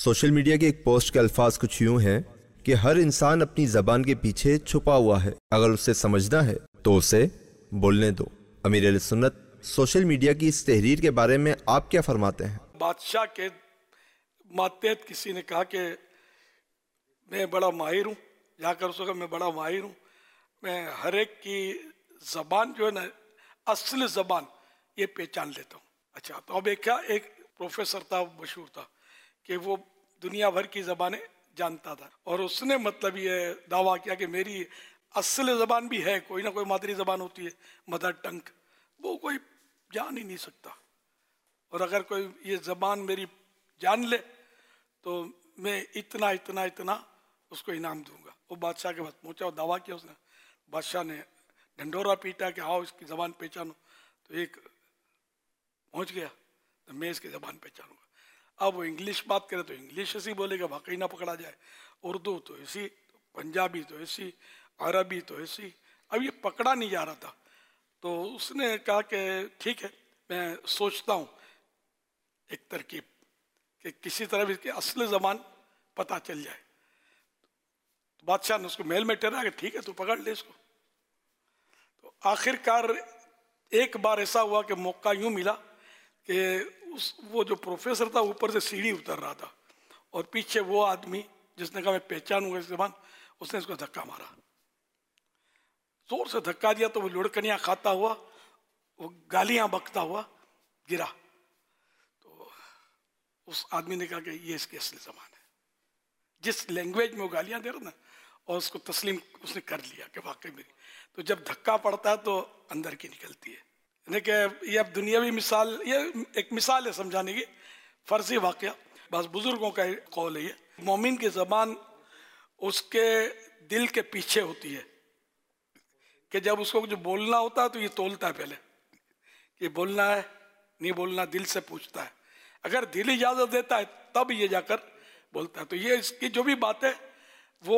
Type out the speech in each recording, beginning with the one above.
Social media के एक post के अल्फाज कुछ यूं हैं कि हर इंसान अपनी जबान के पीछे छुपा हुआ है, अगर उसे समझना है तो उसे बोलने दो। अमीर अहले सुन्नत सोशल मीडिया की इस तहरीर के बारे में आप क्या फरमाते हैं? बादशाह के मातहत किसी ने कहा कि मैं बड़ा माहिर हूँ, जाकर उसको कहा मैं बड़ा माहिर हूँ, मैं हर एक की जबान जो है ना असली जबान ये पहचान लेता हूँ। अच्छा, तो अब एक प्रोफेसर था, मशहूर था कि वो दुनिया भर की जबानें जानता था और उसने मतलब ये दावा किया कि मेरी असली जबान भी है, कोई ना कोई मादरी जबान होती है, मदर टंग, वो कोई जान ही नहीं सकता। और अगर कोई ये जबान मेरी जान ले तो मैं इतना इतना इतना उसको इनाम दूंगा। वो बादशाह के पास पहुंचा और दावा किया उसने। बादशाह ने ढंडोरा पीटा कि आओ इसकी जबान पहचानो। तो एक पहुंच गया, तो मैं इसकी जबान पहचानूंगा। अब वो इंग्लिश बात करे तो इंग्लिश ऐसी बोलेगा, वाकई ना पकड़ा जाए। उर्दू तो ऐसी, पंजाबी तो ऐसी, अरबी तो ऐसी। अब ये पकड़ा नहीं जा रहा था, तो उसने कहा कि ठीक है, मैं सोचता हूँ एक तरकीब कि किसी तरह इसकी असली जबान पता चल जाए। तो बादशाह ने उसको मेल में ठहरा कि ठीक है, तू पकड़ ले इसको। तो आखिरकार एक बार ऐसा हुआ कि मौका यूं मिला कि वो जो प्रोफेसर था ऊपर से सीढ़ी उतर रहा था और पीछे वो आदमी जिसने कहा मैं पहचानूंगा इस जबान, उसने इसको धक्का मारा, जोर से धक्का दिया। तो वो लुढ़कनियां खाता हुआ, वो गालियां बकता हुआ गिरा। तो उस आदमी ने कहा कि ये इसकी असली जबान है, जिस लैंग्वेज में वो गालियां दे रहा ना, और उसको तस्लीम उसने कर लिया कि वाकई मेरी। तो जब धक्का पड़ता है तो अंदर की निकलती है। ये अब दुनियावी मिसाल, ये एक मिसाल है समझाने की, फर्जी वाकया। बस बुजुर्गों का कौल है ये, मोमिन की जबान उसके दिल के पीछे होती है कि जब उसको जो बोलना होता है तो ये तोलता है पहले कि बोलना है नहीं बोलना, दिल से पूछता है। अगर दिल इजाजत देता है तब ये जाकर बोलता है। तो ये इसकी जो भी बात है वो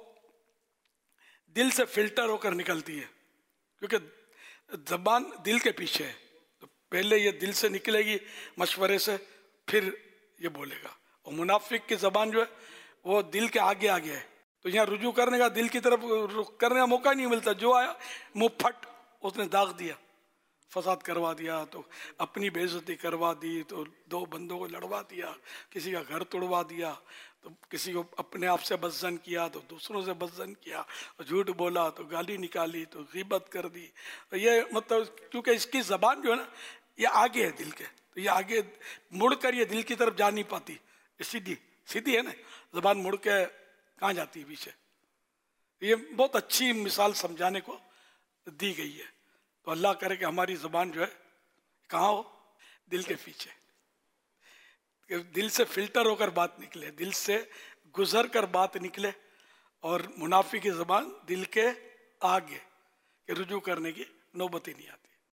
दिल से फिल्टर होकर निकलती है, क्योंकि जबान दिल के पीछे है। तो पहले ये दिल से निकलेगी मशवरे से, फिर ये बोलेगा। और मुनाफिक की जबान जो है वो दिल के आगे आगे है, तो यहाँ रुजू करने का, दिल की तरफ रुख करने का मौका नहीं मिलता। जो आया मुंह फट, उसने दाग दिया, फसाद करवा दिया, तो अपनी बेइज्जती करवा दी, तो दो बंदों को लड़वा दिया, किसी का घर तोड़वा दिया, तो किसी को अपने आप से बदजन किया तो दूसरों से बदजन किया, तो झूठ बोला तो गाली निकाली, तो गीबत कर दी। तो ये मतलब क्योंकि इसकी जबान जो है ना ये आगे है दिल के, तो ये आगे मुड़ कर ये दिल की तरफ जा नहीं पाती। ये सीधी सीधी है ना, जबान मुड़ के कहाँ जाती है, पीछे। ये बहुत अच्छी मिसाल समझाने को दी गई है। तो अल्लाह करे कि हमारी ज़बान जो है कहाँ हो, दिल के पीछे, दिल से फिल्टर होकर बात निकले, दिल से गुजर कर बात निकले, और मुनाफी की ज़बान दिल के आगे रुजू करने की नौबत ही नहीं आती।